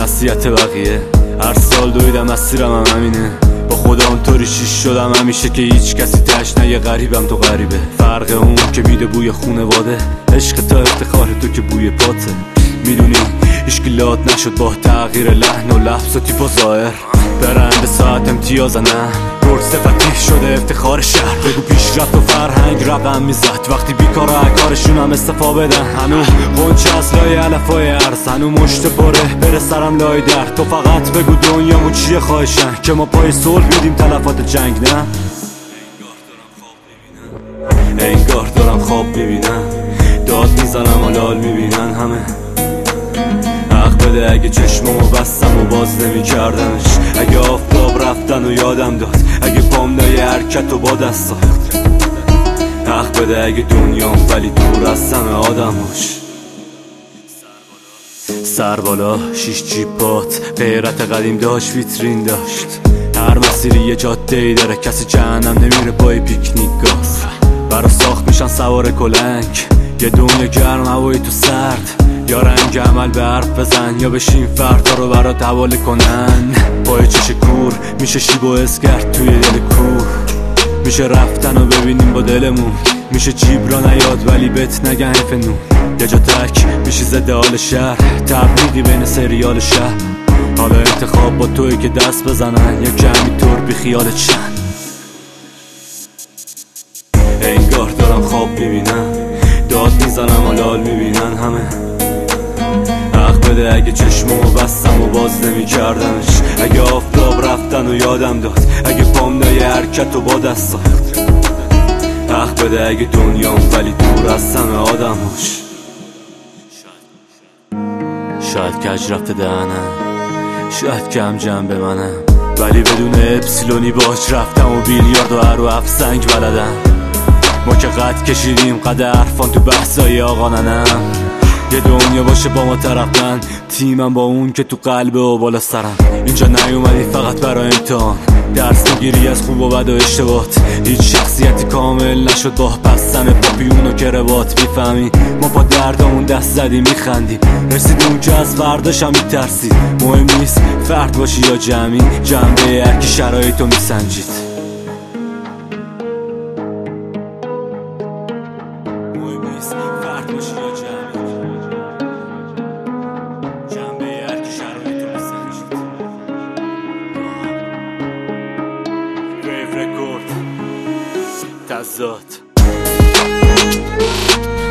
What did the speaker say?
نصیحت بقیه. هر سال دویدم مسیرم هم همینه، با خدا اونطوری شیش شدم همیشه که هیچ کسی تشنه غریبم تو غریبه. فرق اون که میده بوی خونواده، عشق تا افتخار تو که بوی پاته. میدونی اشکالات نشد با تغییر لحن و لحظ و تیپ و ظاهر. برنده ساعت امتیاز نه پرسه فتیح شده افتخار شهر. بگو پیشرفت و فرهنگ رقم میزد وقتی بیکار و اکارشون هم استفا بدن. هنو غنچه از لای علفای عرض، هنو مشت باره بره سرم لای در. تو فقط بگو دنیامو چیه خواهشن که ما پای صلح میدیم تلفات جنگ. نه انگار دارم خواب میبینم، داد میزنم و لال میبینن همه. حق بده اگه چشممو بستم و باز نمی کردمش، اگه آفتاب رفتن و یادم داد، اگه پام لای حرکت و با دست ساخت. حق بده اگه دنیام ولی دور از همه آدماش. سر بالا شیش جیپات غیرت قدیم داشت ویترین داشت. هر مسیری یه جاده ای داره، کسی جهنم نمیره پای پیکنیک گاز. برا ساخت میشن سوار کلنگ، یه دنیا گرم هوایی تو سرد. یا رنگ عمل به حرف بزن یا بشین فردا رو برات حواله کنن. پای چش کور میشه شیب و اسکرد توی دل کوه. میشه رفتن و ببینیم با دلمون، میشه جیب را نیاد ولی بهت نگن حیف نون. یه جا تک میشه ضد حال شهر، تبلیغی بین سریال شهر. حالا انتخاب با توی که دست بزنن یا کمی طور بی خیالت شن. انگار دارم خواب میبینم، داد میزنم و لال میبینن همه. حق بده اگه چشممو بستم و باز نمی کردمش، اگه آفتاب رفتن و یادم داد، اگه پام لای حرکت و با دست ساخت. حق بده اگه دنیام ولی دور از همه آدماش. شاید کج رفته دهنم، شاید کم جنبه منم، ولی بدون اپسیلونی باج رفتم و بیلیارد و هر و هفت سنگ بلدم. ما که قد کشیدیم قد عرفان تو بحثای آقا ننم. یه دنیا باشه با ما طرف، من تیمم با اون که تو قلبه و بالا سرم. اینجا نیومدی فقط برای امتحان، درس بگیری از خوب و بد و اشتباهات. هیچ شخصیتی کامل نشد با بستن پاپیون و کروات. میفهمی ما با دردامون دست زدیم میخندیم، رسیدیم اون که از فرداشم میترسید. مهم نیست فرد باشی یا جمعی، جنبه هرکی شرایطو میسنجید. تزاد